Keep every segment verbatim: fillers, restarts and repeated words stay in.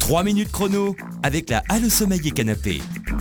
trois minutes chrono avec la Halle au Sommeil et Canapé.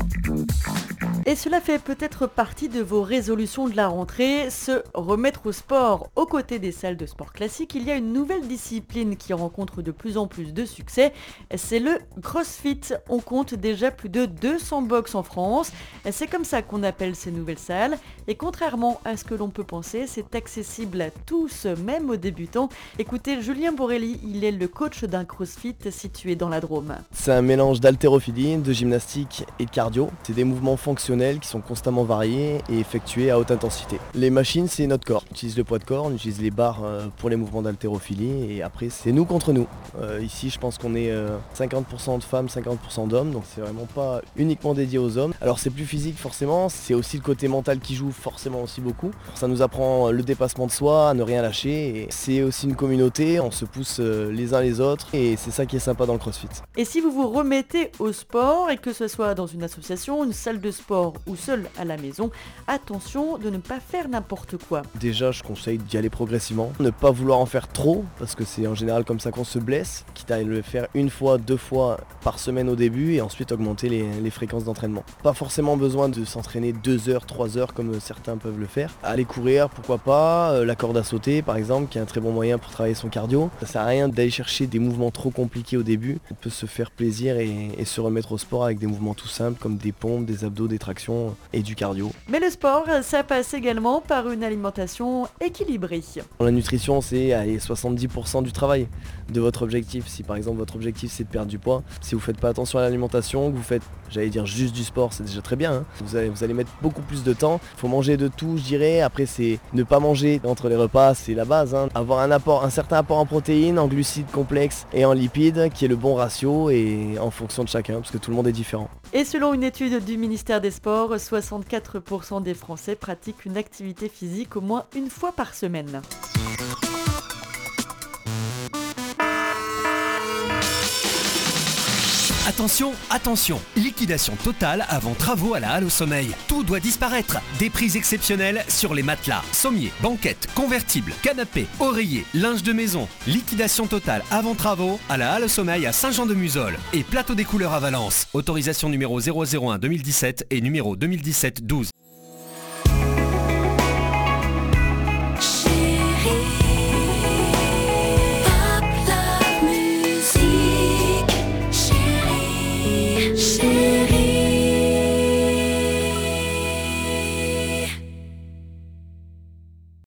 Et cela fait peut-être partie de vos résolutions de la rentrée, se remettre au sport. Aux côtés des salles de sport classiques, il y a une nouvelle discipline qui rencontre de plus en plus de succès, c'est le CrossFit. On compte déjà plus de deux cents box en France, c'est comme ça qu'on appelle ces nouvelles salles. Et contrairement à ce que l'on peut penser, c'est accessible à tous, même aux débutants. Écoutez, Julien Borelli, il est le coach d'un CrossFit situé dans la Drôme. C'est un mélange d'haltérophilie, de gymnastique et de cardio. C'est des mouvements fonctionnels qui sont constamment variés et effectués à haute intensité. Les machines, c'est notre corps. On utilise le poids de corps, on utilise les barres pour les mouvements d'haltérophilie et après c'est nous contre nous. Euh, ici je pense qu'on est euh, cinquante pour cent de femmes, cinquante pour cent d'hommes, donc c'est vraiment pas uniquement dédié aux hommes. Alors c'est plus physique forcément, c'est aussi le côté mental qui joue forcément aussi beaucoup. Ça nous apprend le dépassement de soi, à ne rien lâcher. Et c'est aussi une communauté, on se pousse les uns les autres et c'est ça qui est sympa dans le CrossFit. Et si vous vous remettez au sport et que ce soit dans une association, une salle de sport ou seul à la maison, attention de ne pas faire n'importe quoi. Déjà, je conseille d'y aller progressivement, ne pas vouloir en faire trop, parce que c'est en général comme ça qu'on se blesse, quitte à le faire une fois, deux fois par semaine au début et ensuite augmenter les, les fréquences d'entraînement. Pas forcément besoin de s'entraîner deux heures, trois heures comme certains peuvent le faire. Aller courir, pourquoi pas, la corde à sauter par exemple, qui est un très bon moyen pour travailler son cardio. Ça sert à rien d'aller chercher des mouvements trop compliqués au début. On peut se faire plaisir et, et se remettre au sport avec des mouvements tout simples comme des pompes, des abdos, des tractions et du cardio. Mais le sport, ça passe également par une alimentation équilibrée. La nutrition, c'est allez, soixante-dix pour cent du travail de votre objectif. Si par exemple votre objectif c'est de perdre du poids, si vous faites pas attention à l'alimentation, que vous faites, j'allais dire juste du sport, c'est déjà très bien. Hein. Vous, allez, vous allez mettre beaucoup plus de temps. Il faut manger de tout, je dirais. Après, c'est ne pas manger entre les repas, c'est la base. Hein. Avoir un apport, un certain apport en protéines, en glucides complexes et en lipides, qui est le bon ratio et en fonction de chacun, parce que tout le monde est différent. Et selon une étude du ministère des Sports, soixante-quatre pour cent des Français pratiquent une activité physique au moins une fois par semaine. Attention, attention, liquidation totale avant travaux à la Halle au Sommeil. Tout doit disparaître. Des prix exceptionnels sur les matelas, sommiers, banquettes, convertibles, canapés, oreillers, linge de maison. Liquidation totale avant travaux à la Halle au Sommeil à Saint-Jean-de-Muzols et Plateau des Couleurs à Valence. Autorisation numéro zéro zéro un deux mille dix-sept et numéro deux mille dix-sept douze.